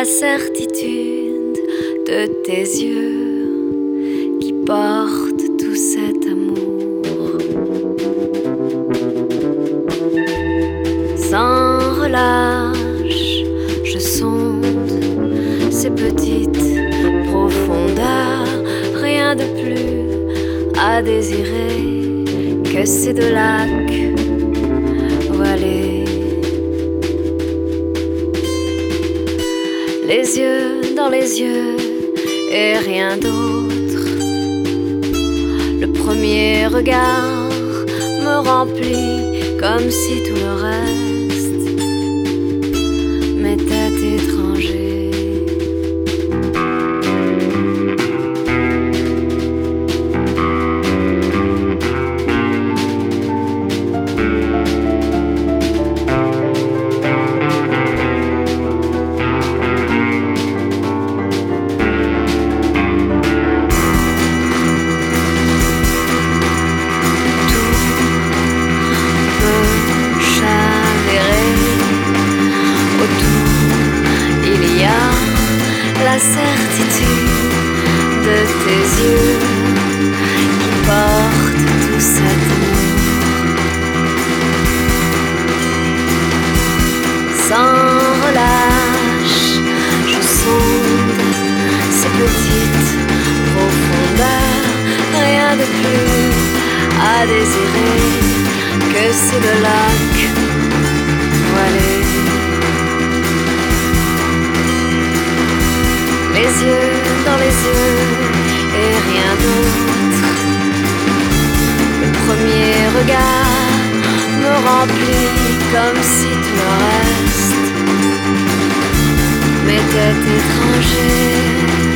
certitude de tes yeux qui portent tout cet amour. Sans relâche, je sonde ces petites profondeurs, rien de plus à désirer que ces deux lacs voilés. Les yeux dans les yeux et rien d'autre. Le premier regard me remplit comme si tout le reste m'était étranger. La certitude de tes yeux qui portent tout cet amour. Sans relâche, je sonde ces petites profondeurs, rien de plus à désirer que ces deux lacs voilés. Les yeux dans les yeux et rien d'autre. Le premier regard me remplit comme si tout le reste m'était étranger.